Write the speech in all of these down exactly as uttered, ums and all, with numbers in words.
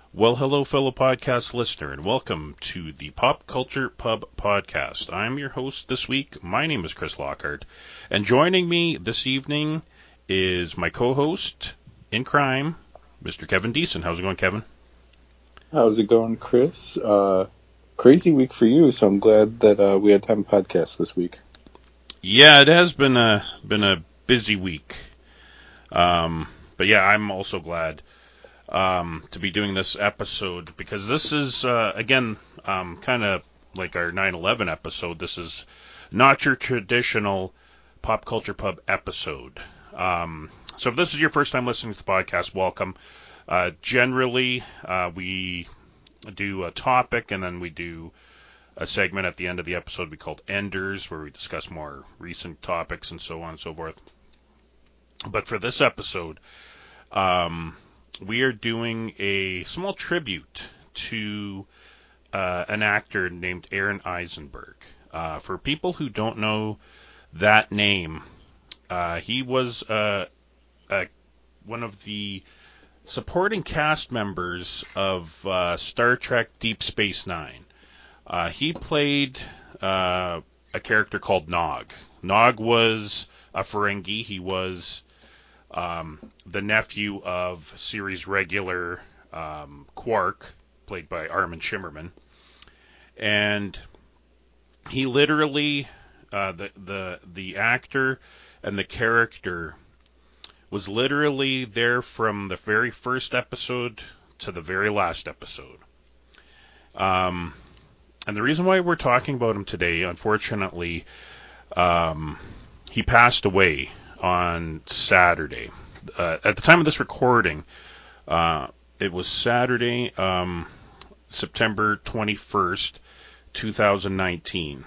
Well, hello, fellow podcast listener, and welcome to the Pop Culture Pub Podcast. I'm your host this week. My name is Chris Lockhart, and joining me this evening is my co-host in crime, Mister Kevin Deason. How's it going, Kevin? How's it going, Chris? Uh, crazy week for you, so I'm glad that uh, we had time to podcast this week. Yeah, it has been a been a busy week, um, but yeah, I'm also glad. Um, to be doing this episode because this is uh, again um, kind of like our nine eleven episode. This is not your traditional pop culture pub episode. Um, so if this is your first time listening to the podcast, welcome. Uh, generally, uh, we do a topic and then we do a segment at the end of the episode we called Enders, where we discuss more recent topics and so on and so forth. But for this episode, um, we are doing a small tribute to uh, an actor named Aron Eisenberg. Uh, for people who don't know that name, uh, he was uh, uh, one of the supporting cast members of uh, Star Trek Deep Space Nine. Uh, he played uh, a character called Nog. Nog was a Ferengi. He was Um, the nephew of series regular um, Quark, played by Armin Shimmerman, and he literally, uh, the the the actor and the character was literally there from the very first episode to the very last episode. Um, and the reason why we're talking about him today, unfortunately, um, he passed away on Saturday. Uh, at the time of this recording, uh, it was Saturday, um, September twenty-first, twenty nineteen.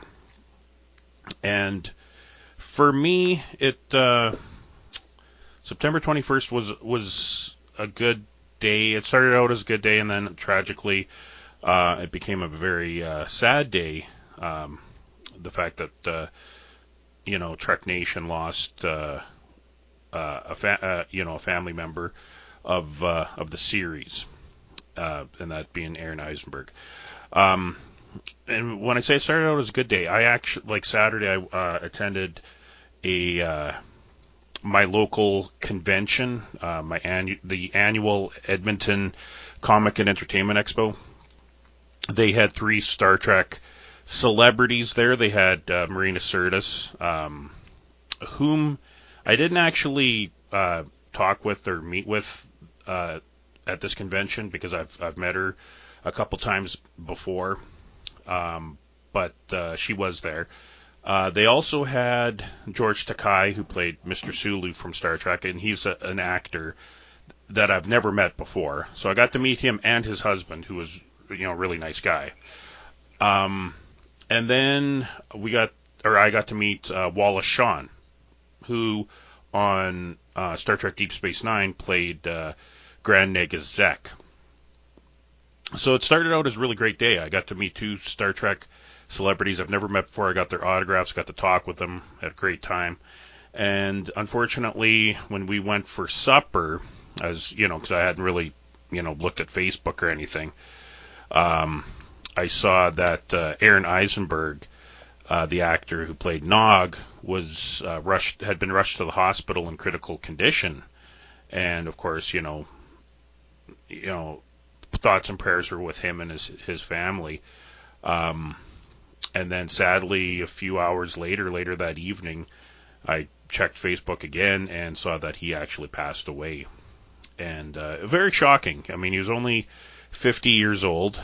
And for me, it uh, September twenty-first was was a good day. It started out as a good day, and then tragically, uh, it became a very uh, sad day. Um, the fact that uh, you know Trek Nation lost uh, uh, a fa- uh, you know a family member of uh, of the series, uh, and that being Aron Eisenberg. Um, and when I say it started out as a good day, I actually like Saturday. I uh, attended a uh, my local convention, uh, my annu- the annual Edmonton Comic and Entertainment Expo. They had three Star Trek celebrities there. They had uh, Marina Sirtis, um, whom I didn't actually uh, talk with or meet with uh, at this convention because I've I've met her a couple times before, um, but uh, she was there. Uh, they also had George Takei, who played Mister Sulu from Star Trek, and he's a, an actor that I've never met before. So I got to meet him and his husband, who was you know a really nice guy. Um, and then we got, or I got to meet uh, Wallace Shawn, who on uh, Star Trek Deep Space Nine played uh, Grand Nagus Zek. So it started out as a really great day. I got to meet two Star Trek celebrities I've never met before. I got their autographs, got to talk with them, had a great time. And unfortunately, when we went for supper, as you know, because I hadn't really, you know, looked at Facebook or anything, um, I saw that uh, Aron Eisenberg, uh, the actor who played Nog, was uh, rushed, had been rushed to the hospital in critical condition. And of course, you know, you know, thoughts and prayers were with him and his his family. Um, and then sadly, a few hours later, later that evening, I checked Facebook again and saw that he actually passed away. And uh, very shocking. I mean, he was only fifty years old,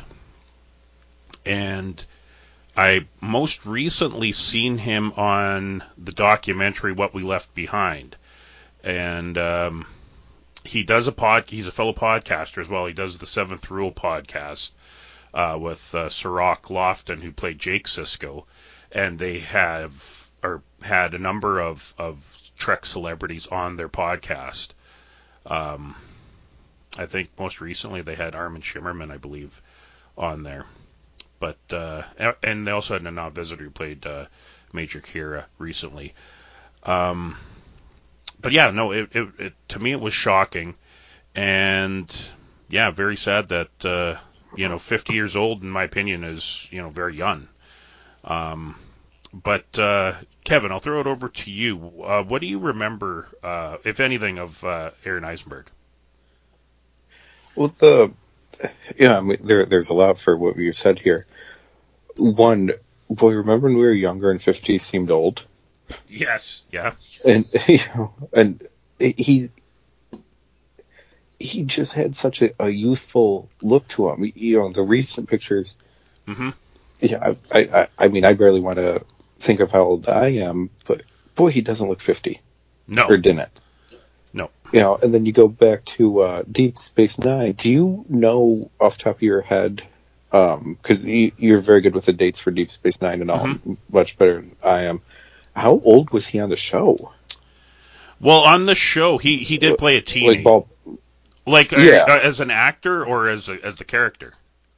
and I most recently seen him on the documentary What We Left Behind, and um, he does a pod. He's a fellow podcaster as well. He does the Seventh Rule podcast uh, with uh, Sirach Lofton, who played Jake Sisko, and they have or had a number of of Trek celebrities on their podcast. Um, I think most recently they had Armin Shimmerman, I believe, on there. But uh, and they also had a non-visitor who played uh, Major Kira recently. Um, but yeah, no, it, it, it to me it was shocking, and yeah, very sad that uh, you know, fifty years old, in my opinion, is you know very young. Um, but uh, Kevin, I'll throw it over to you. Uh, what do you remember, uh, if anything, of uh, Aaron Eisenberg? Well, the yeah, I mean, there there's a lot for what you said here. One, boy, remember when we were younger and fifty seemed old, Yes. Yeah. and you know, and he he just had such a, a youthful look to him. You know, the recent pictures. Mm-hmm. Yeah, I, I, I mean, I barely want to think of how old I am, but boy, he doesn't look fifty, No. or didn't. No. You know, and then you go back to uh, Deep Space Nine. Do you know off the top of your head, because um, you, you're very good with the dates for Deep Space Nine and all, Mm-hmm. much better than I am, how old was he on the show? Well, on the show, he, he did play a Like, teenage, ball, like uh, yeah, uh, as an actor or as a, as the character.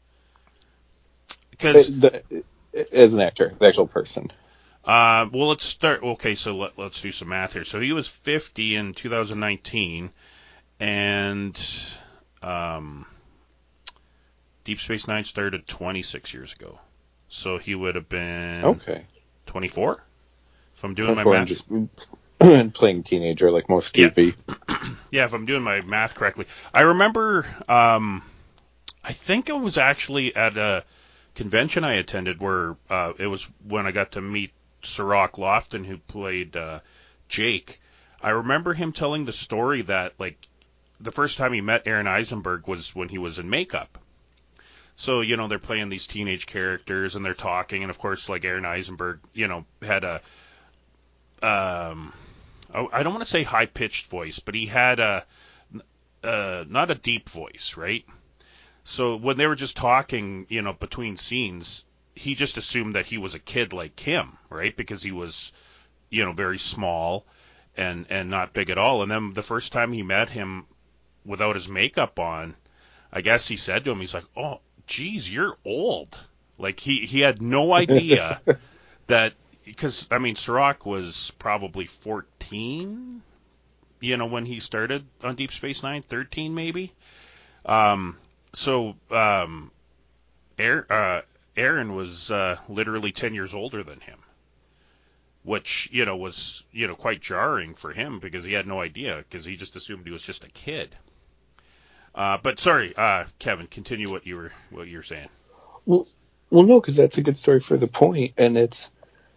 uh, Because the, as an actor, the actual person. uh, well, let's start. Okay, so let, let's do some math here. So he was fifty in two thousand nineteen, and um, Deep Space Nine started twenty-six years ago. So he would have been Okay. twenty-four, if I'm doing my twenty-four and math. just playing teenager like most Yeah, T V. yeah, if I'm doing my math correctly. I remember, um, I think it was actually at a convention I attended where uh, it was when I got to meet Sirach Lofton, who played uh, Jake. I remember him telling the story that, like, the first time he met Aaron Eisenberg was when he was in makeup. So, you know, they're playing these teenage characters and they're talking, and of course, like Aaron Eisenberg, you know, had a, um, I don't want to say high pitched voice, but he had a, uh, not a deep voice, right? So when they were just talking, you know, between scenes, he just assumed that he was a kid like him, right? Because he was, you know, very small and and not big at all. And then the first time he met him without his makeup on, I guess he said to him, he's like, "Oh, geez, you're old." Like he he had no idea that, because I mean, Sirach was probably fourteen, you know, when he started on Deep Space Nine, thirteen maybe. Um, so um, Aaron, uh, Aaron was uh, literally ten years older than him, which, you know, was, you know, quite jarring for him because he had no idea, because he just assumed he was just a kid. Uh, but sorry, uh, Kevin, continue what you were what you were saying. Well, well, no, because that's a good story for the point, and it's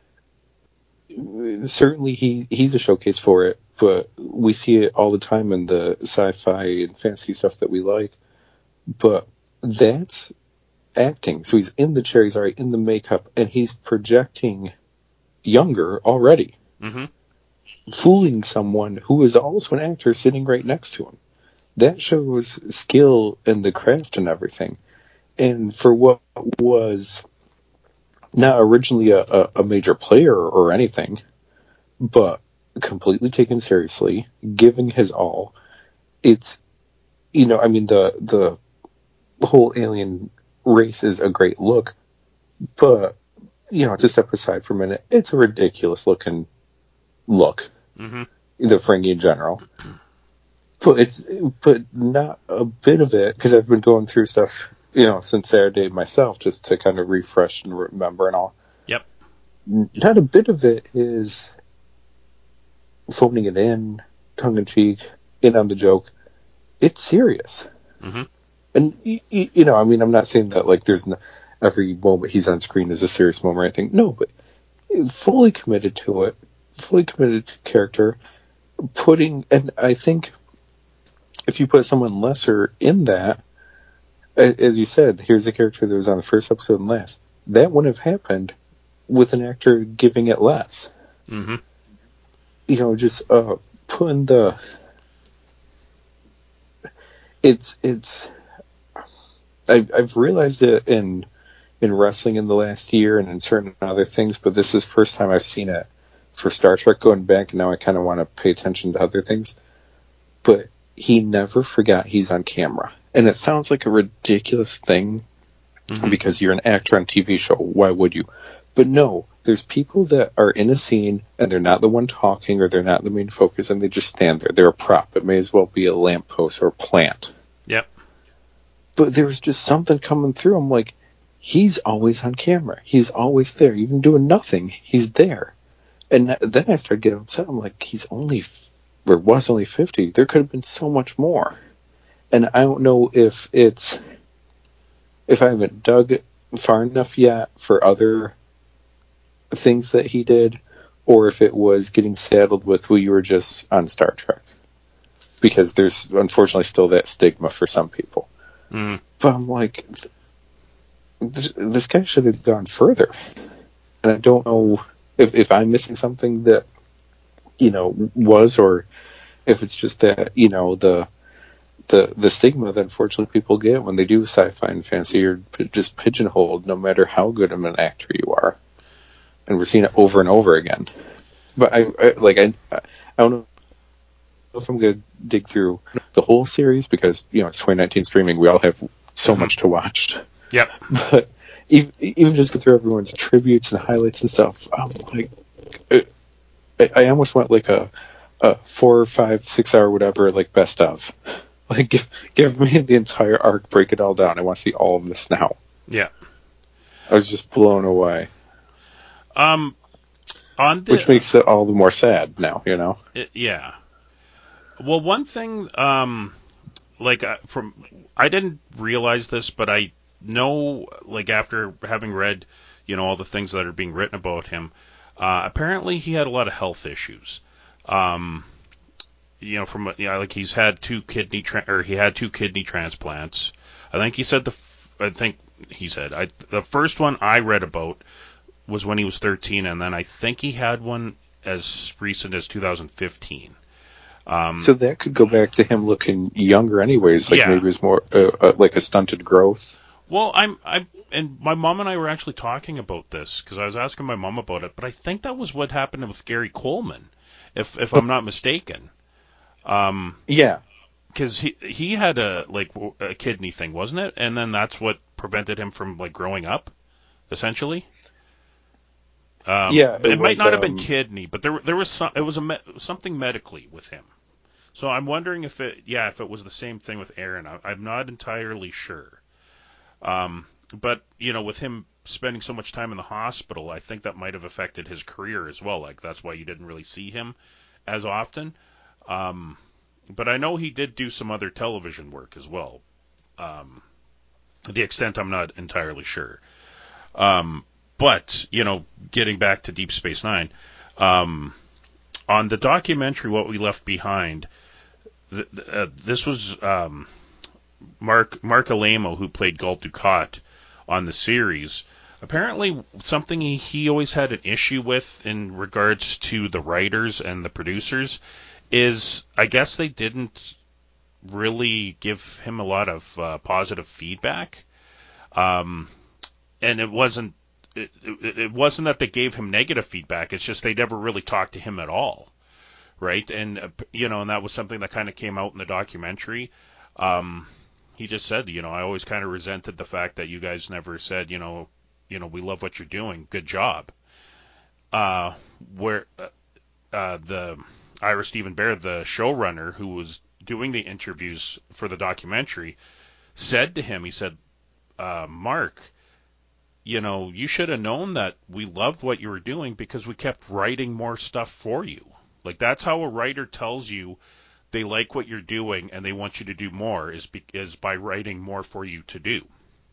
certainly he he's a showcase for it. But we see it all the time in the sci-fi and fantasy stuff that we like. But that's acting. So he's in the chair, he's already in the makeup, and he's projecting younger already, Mm-hmm. fooling someone who is also an actor sitting right next to him. That shows skill in the craft and everything. And for what was not originally a, a, a major player or anything, but completely taken seriously, giving his all, it's, you know, I mean, the the whole alien race is a great look, but, you know, to step aside for a minute, it's a ridiculous looking look, Mm-hmm. the Ferengi in general. But it's, but not a bit of it, because I've been going through stuff, you know, since Saturday myself, just to kind of refresh and remember and all. Yep. Not a bit of it is phoning it in, tongue in cheek, in on the joke. It's serious. Mm-hmm. And, you, you know, I mean, I'm not saying that, like, there's no, every moment he's on screen is a serious moment or anything. No, but fully committed to it, fully committed to character, putting, and I think if you put someone lesser in that, as you said, here's a character that was on the first episode and last, that wouldn't have happened with an actor giving it less. Mm-hmm. You know, just uh, putting the, it's, it's, I've, I've realized it in, in wrestling in the last year and in certain other things, but this is the first time I've seen it for Star Trek going back, and now I kind of want to pay attention to other things. But he never forgot he's on camera. And it sounds like a ridiculous thing, Mm-hmm. because you're an actor on a T V show. Why would you? But no, there's people that are in a scene and they're not the one talking, or they're not the main focus, and they just stand there. They're a prop. It may as well be a lamppost or a plant. Yep. but there was just something coming through. I'm like, he's always on camera. He's always there, even doing nothing. He's there. And then I started getting upset. I'm like, he's only, or was only fifty. There could have been so much more. And I don't know if it's, if I haven't dug far enough yet for other things that he did, or if it was getting saddled with, well, you were just on Star Trek. Because there's unfortunately still that stigma for some people. Mm. But I'm like, this, this guy should have gone further. And I don't know if, if I'm missing something that, you know, was, or if it's just that, you know, the the the stigma that unfortunately people get when they do sci-fi and fantasy, you're just pigeonholed no matter how good of an actor you are. And we're seeing it over and over again. But I, I like I I don't know if I'm going to dig through the whole series because, you know, it's twenty nineteen streaming. We all have so Mm-hmm. much to watch. Yep. But even, even just go through everyone's tributes and highlights and stuff, I'm like, I, I almost want like a, a four, five, six hour whatever, like best of. Like, give, give me the entire arc, break it all down. I want to see all of this now. Yeah. I was just blown away. Um, on the, Which makes it all the more sad now, you know? It, yeah. Well, one thing, um, like, uh, from, I didn't realize this, but I know, like, after having read, you know, all the things that are being written about him, uh, apparently he had a lot of health issues. Um, you know, from, you know, like, he's had two kidney, tra- or he had two kidney transplants. I think he said the, f- I think he said, I, the first one I read about was when he was thirteen, and then I think he had one as recent as two thousand fifteen. Um, So that could go back to him looking younger anyways, like yeah. maybe it was more uh, uh, like a stunted growth. Well, I'm, I, and my mom and I were actually talking about this, because I was asking my mom about it, but I think that was what happened with Gary Coleman, if if I'm not mistaken. Um, Yeah. because he he had a, like, a kidney thing, wasn't it? And then that's what prevented him from, like, growing up, essentially. Um, Yeah, it it might was, not have been um, kidney, but there there was some, it was a me, something medically with him. So I'm wondering if it, yeah, if it was the same thing with Aaron. I, I'm not entirely sure. Um, but you know, with him spending so much time in the hospital, I think that might have affected his career as well. Like, that's why you didn't really see him as often. Um, but I know he did do some other television work as well. Um, to the extent I'm not entirely sure. Um, but you know, getting back to Deep Space Nine, um, on the documentary "What We Left Behind," th- th- uh, this was um, Mark Mark Alamo, who played Gul Dukat on the series. Apparently, something he, he always had an issue with in regards to the writers and the producers is, I guess they didn't really give him a lot of uh, positive feedback, um, and it wasn't it, it, it wasn't that they gave him negative feedback. It's just they never really talked to him at all, right? And uh, you know, and that was something that kind of came out in the documentary. Um, he just said, you know, I always kind of resented the fact that you guys never said, you know, you know, we love what you're doing, good job. Uh, where uh, uh, the Ira Stephen Bear, the showrunner who was doing the interviews for the documentary, said to him, he said, uh, Mark, you know, you should have known that we loved what you were doing because we kept writing more stuff for you. Like, that's how a writer tells you they like what you're doing and they want you to do more, is be, is by writing more for you to do.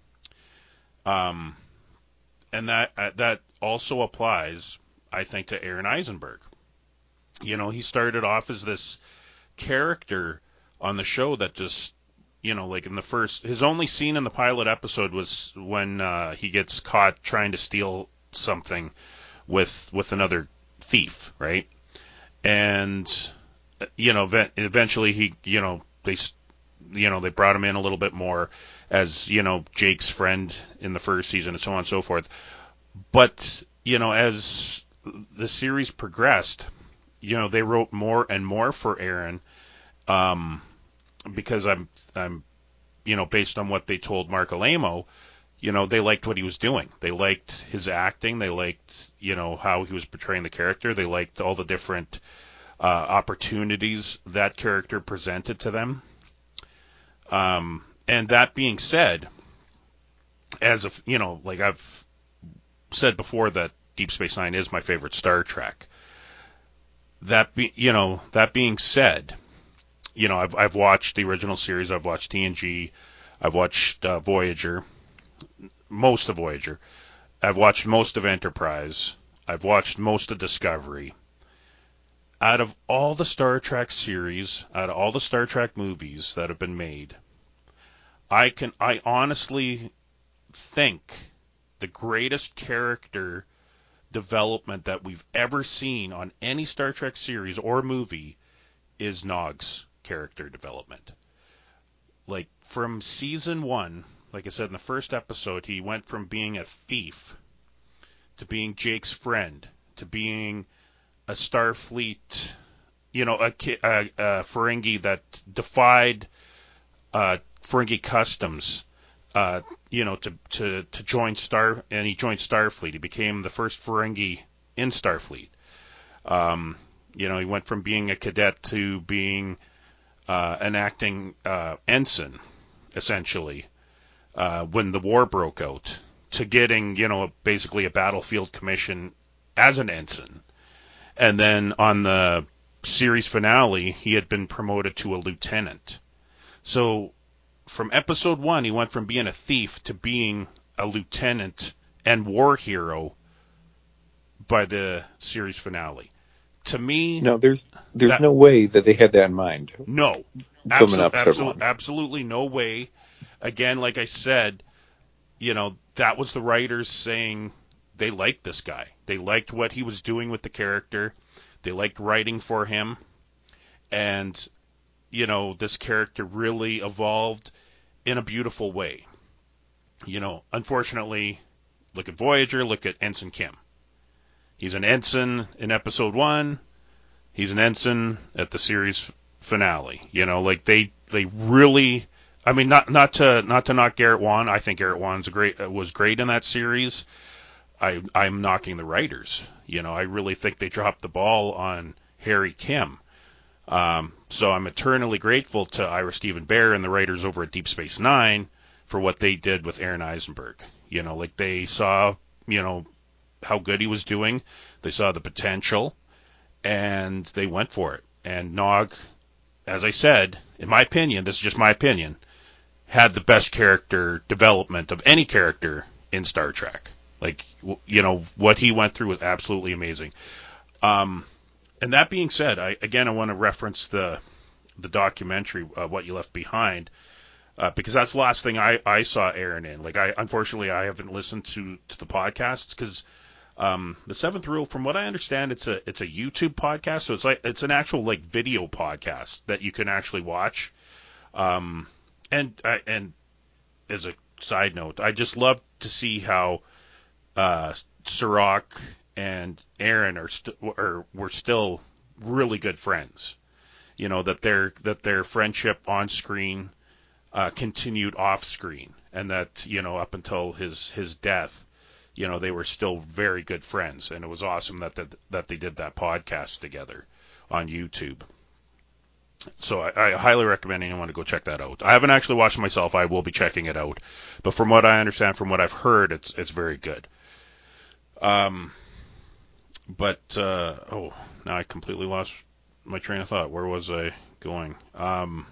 Um, and that uh, that also applies, I think, to Aaron Eisenberg. You know, he started off as this character on the show that just, you know, like in the first, his only scene in the pilot episode was when uh, he gets caught trying to steal something with with another thief, right? And you know, eventually he, you know, they, you know, they brought him in a little bit more as, you know, Jake's friend in the first season and so on and so forth. But, you know, as the series progressed, you know, they wrote more and more for Aaron, um, because I'm, I'm, you know, based on what they told Mark Alamo, you know, they liked what he was doing. They liked his acting. They liked, you know, how he was portraying the character. They liked all the different uh, opportunities that character presented to them. Um, and that being said, as of you know, like I've said before, that Deep Space Nine is my favorite Star Trek. That be you know that being said, you know I've I've watched the original series, I've watched T N G, I've watched uh, Voyager, most of Voyager, I've watched most of Enterprise, I've watched most of Discovery. Out of all the Star Trek series, out of all the Star Trek movies that have been made, I can I honestly think the greatest character development that we've ever seen on any Star Trek series or movie is Nog's character development. Like from season one, like I said in the first episode, he went from being a thief to being Jake's friend to being a Starfleet, you know, a, a, a Ferengi that defied uh, Ferengi customs, uh, you know, to, to, to join Star, and he joined Starfleet. He became the first Ferengi in Starfleet. Um, you know, he went from being a cadet to being uh, an acting uh, ensign, essentially, uh, when the war broke out, to getting, you know, basically a battlefield commission as an ensign. And then on the series finale, he had been promoted to a lieutenant. So from episode one, he went from being a thief to being a lieutenant and war hero by the series finale. To me, No, there's there's that no way that they had that in mind. no, Filming absolutely, episode absolutely, one. absolutely no way. Again, like I said, you know, that was the writers saying they liked this guy. They liked what he was doing with the character. They liked writing for him. And, you know, this character really evolved in a beautiful way. You know, unfortunately, look at Voyager, look at Ensign Kim. He's an ensign in episode one. He's an ensign at the series finale. You know, like they they really, I mean, not not to not to knock Garrett Wan. I think Garrett Wan's a great was great in that series. I I'm knocking the writers. You know, I really think they dropped the ball on Harry Kim. Um, so I'm eternally grateful to Ira Steven Behr and the writers over at Deep Space Nine for what they did with Aaron Eisenberg. You know, like they saw, you know, how good he was doing. They saw the potential, and they went for it. And Nog, as I said, in my opinion, this is just my opinion, had the best character development of any character in Star Trek. Like, you know, what he went through was absolutely amazing. Um, and that being said, I again I want to reference the the documentary, uh, What You Left Behind, uh, because that's the last thing I, I saw Aaron in. Like, I unfortunately I haven't listened to, to the podcasts because um, the Seventh Rule, from what I understand, it's a it's a YouTube podcast, so it's like it's an actual like video podcast that you can actually watch. Um, and I, and as a side note, I just love to see how uh, Sirach and Aaron are st- or were still really good friends. You know, that their that their friendship on screen uh, continued off screen, and that, you know, up until his his death, you know, they were still very good friends, and it was awesome that that, that they did that podcast together on YouTube. So I, I highly recommend anyone to go check that out. I haven't actually watched it myself. I will be checking it out, but from what I understand, from what I've heard, it's it's very good. Um, but uh, oh, now I completely lost my train of thought. Where was I going? Um,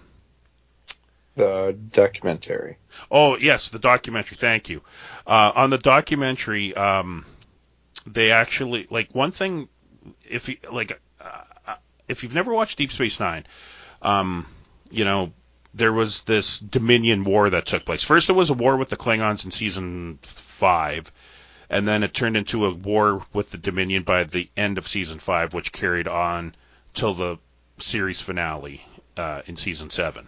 The documentary. oh yes, the documentary. Thank you. Uh, on the documentary, um, they actually like one thing. If you like, uh, if you've never watched Deep Space Nine, um, you know, there was this Dominion war that took place. First, it was a war with the Klingons in season five, and then it turned into a war with the Dominion by the end of season five, which carried on till the series finale uh, in season seven.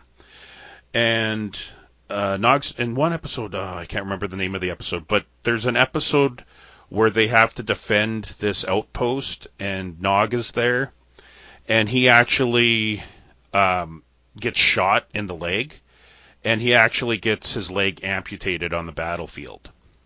And uh, Nog's in one episode, uh, I can't remember the name of the episode, but there's an episode where they have to defend this outpost, and Nog is there, and he actually um, gets shot in the leg, and he actually gets his leg amputated on the battlefield.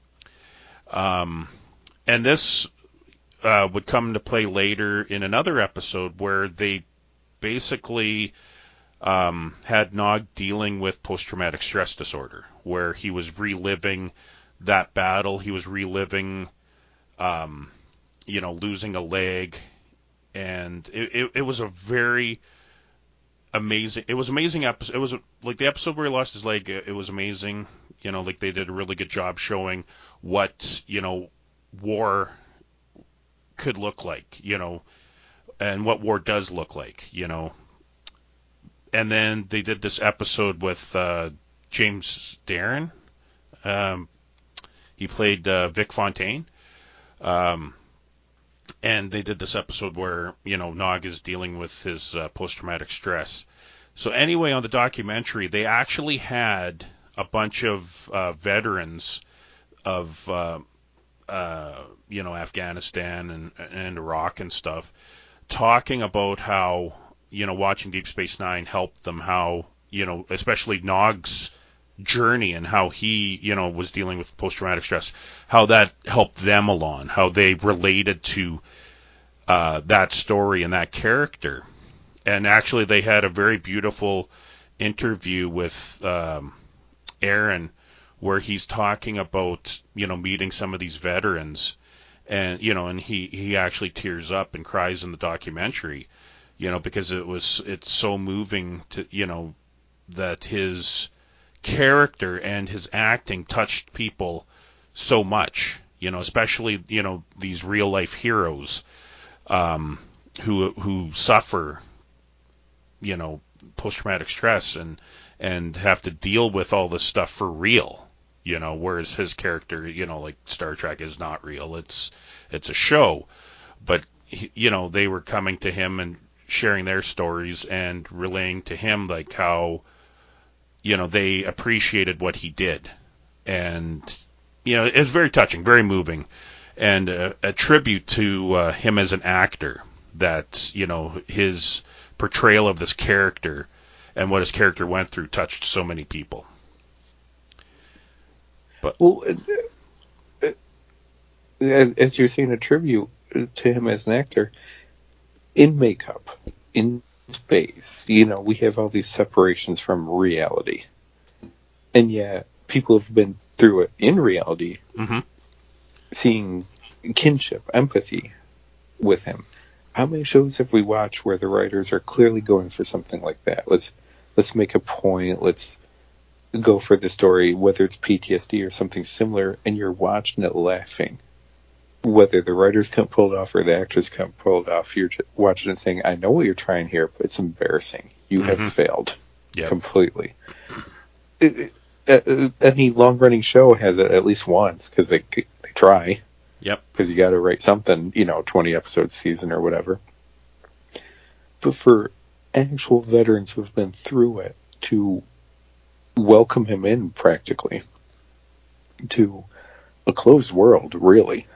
Um, and this uh, would come into play later in another episode where they basically um, had Nog dealing with post-traumatic stress disorder, where he was reliving that battle. He was reliving, um, you know, losing a leg, and it, it, it was a very amazing. It was amazing episode. It was like the episode where he lost his leg. It, it was amazing. You know, like they did a really good job showing what, you know, war could look like. You know, and what war does look like. You know, and then they did this episode with uh, James Darren. Um, he played uh, Vic Fontaine. Um, and they did this episode where, you know, Nog is dealing with his uh, post-traumatic stress. So anyway, on the documentary, they actually had a bunch of uh, veterans of, uh, uh, you know, Afghanistan and, and Iraq and stuff, talking about how, you know, watching Deep Space Nine helped them, how, you know, especially Nog's journey and how he, you know, was dealing with post-traumatic stress, how that helped them along, how they related to uh, that story and that character. And actually, they had a very beautiful interview with um, Aaron, where he's talking about, you know, meeting some of these veterans, and you know, and he he actually tears up and cries in the documentary, you know, because it was it's so moving to, you know, that his character and his acting touched people so much, you know, especially, you know, these real life heroes, um, who who suffer, you know, post traumatic stress and and have to deal with all this stuff for real, you know, whereas his character, you know, like Star Trek is not real. It's it's a show, but he, you know, they were coming to him and sharing their stories and relaying to him like how, you know, they appreciated what he did. And you know, it's very touching, very moving, and a, a tribute to uh, him as an actor, that, you know, his portrayal of this character and what his character went through touched so many people. But Well, uh, uh, as, as you're saying, a tribute to him as an actor, in makeup, in space, you know, we have all these separations from reality. And yet, people have been through it in reality, mm-hmm. seeing kinship, empathy with him. How many shows have we watched where the writers are clearly going for something like that? Let's let's make a point. Let's go for the story, whether it's P T S D or something similar, and you're watching it laughing. Whether the writers can't pull it off or the actors can't pull it off, you're just watching it saying, I know what you're trying here, but it's embarrassing. You mm-hmm. have failed Yep. completely. It, it, uh, any long-running show has it at least once, because they, they try. Yep. Because you got to write something, you know, twenty episodes season or whatever. But for actual veterans who have been through it to welcome him in practically to a closed world, really,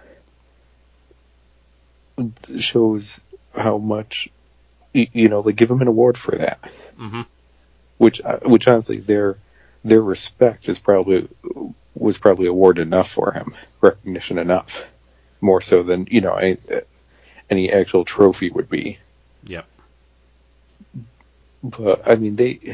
shows how much, you know, they give him an award for that. Mm-hmm. Which, which honestly, their their respect is probably was probably awarded enough for him, recognition enough, more so than, you know, any, any actual trophy would be. Yep. But I mean, they,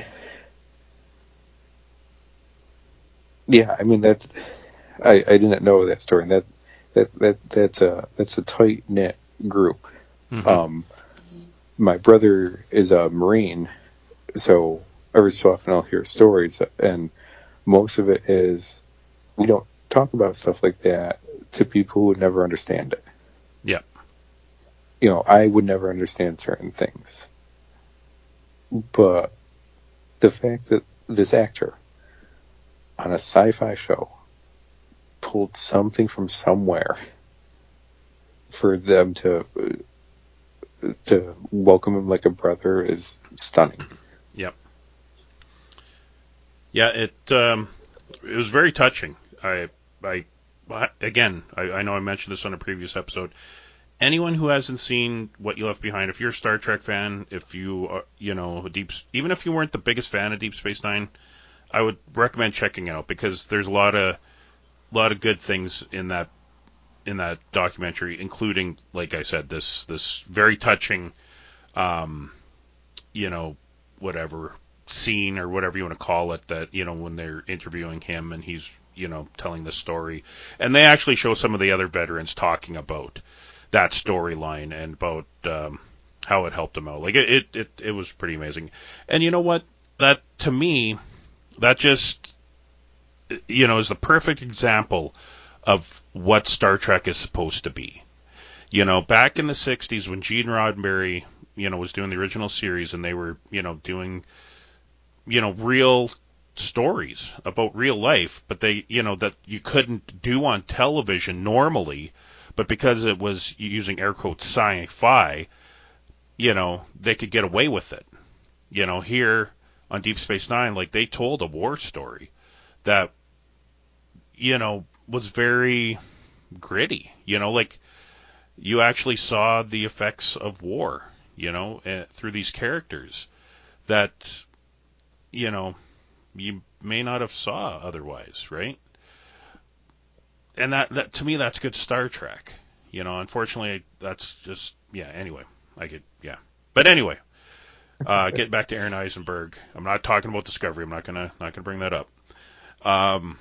yeah, I mean that's, I, I didn't know that story. That that that that's a that's a tight knit group. Mm-hmm. Um, my brother is a Marine, so every so often I'll hear stories, and most of it is we don't talk about stuff like that to people who would never understand it. Yep. You know, I would never understand certain things, but the fact that this actor on a sci-fi show pulled something from somewhere for them to to welcome him like a brother is stunning. Yep. Yeah, it um, it was very touching. I I again, I, I know I mentioned this on a previous episode. Anyone who hasn't seen What You Left Behind, if you're a Star Trek fan, if you are, you know, deep, even if you weren't the biggest fan of Deep Space Nine, I would recommend checking it out, because there's a lot of lot of good things in that in that documentary, including, like I said, this this very touching, um, you know, whatever scene or whatever you want to call it, that, you know, when they're interviewing him and he's, you know, telling the story. And they actually show some of the other veterans talking about that storyline and about um, how it helped them out. Like, it, it, it, it was pretty amazing. And you know what? That, to me, that just, you know, is the perfect example of what Star Trek is supposed to be. You know, back in the sixties when Gene Roddenberry, you know, was doing the original series and they were, you know, doing, you know, real stories about real life, but they, you know, that you couldn't do on television normally, but because it was using air quotes sci-fi, you know, they could get away with it. You know, here on Deep Space Nine, like, they told a war story that, you know, was very gritty. You know, like, you actually saw the effects of war, you know, uh, through these characters that, you know, you may not have saw otherwise, right? And that, that to me, that's good Star Trek. You know, unfortunately, that's just, yeah, anyway, I could, yeah. But anyway, uh, getting back to Aaron Eisenberg, I'm not talking about Discovery. I'm not gonna, not gonna bring that up. Um,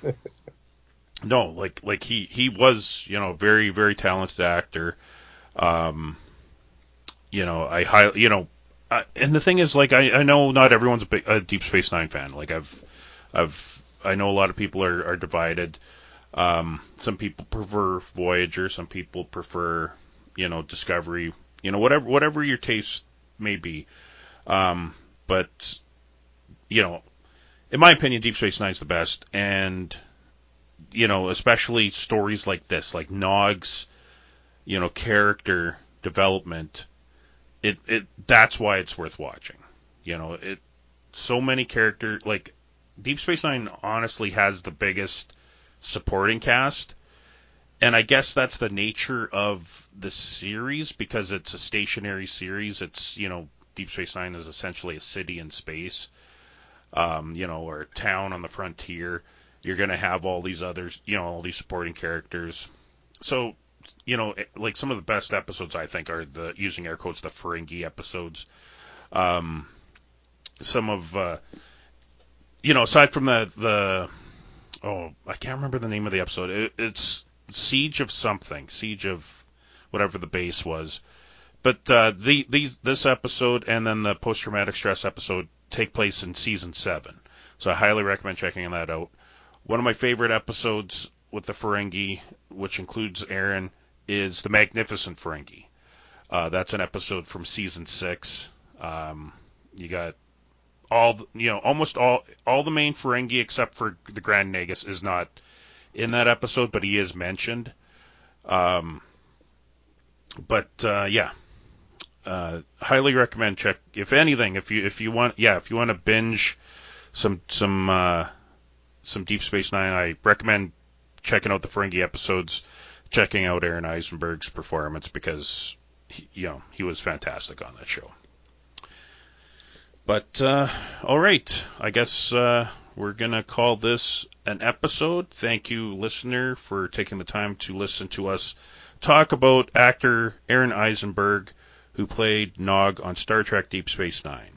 no, like, like he, he was, you know, very, very talented actor. Um, you know, I high, you know, uh, and the thing is, like, I, I know not everyone's a, big, a Deep Space Nine fan. Like, I've, I've, I know a lot of people are, are divided. Um, some people prefer Voyager, some people prefer, you know, Discovery. You know, whatever, whatever your taste may be. Um, but, you know, in my opinion, Deep Space Nine's the best, and, you know, especially stories like this, like Nog's, you know, character development. It, it that's why it's worth watching. You know, it so many characters, like, Deep Space Nine honestly has the biggest supporting cast, and I guess that's the nature of the series because it's a stationary series. It's, you know, Deep Space Nine is essentially a city in space, um, you know, or a town on the frontier. You're going to have all these others, you know, all these supporting characters. So, you know, like, some of the best episodes, I think, are the, using air quotes, the Ferengi episodes. Um, some of, uh, you know, aside from the, the, oh, I can't remember the name of the episode. It, it's Siege of something, Siege of whatever the base was. But uh, the, the this episode and then the post-traumatic stress episode take place in season seven. So I highly recommend checking that out. One of my favorite episodes with the Ferengi, which includes Aaron, is the Magnificent Ferengi. Uh, that's an episode from season six. Um, you got all, you know, almost all all the main Ferengi except for the Grand Nagus is not in that episode, but he is mentioned. Um, but uh, yeah, uh, highly recommend check. If anything, if you if you want, yeah, if you want to binge some some uh, some Deep Space Nine, I recommend checking out the Ferengi episodes, checking out Aaron Eisenberg's performance because he, you know, he was fantastic on that show. But uh, all right, I guess uh, we're gonna call this an episode. Thank you, listener, for taking the time to listen to us talk about actor Aaron Eisenberg, who played Nog on Star Trek Deep Space Nine.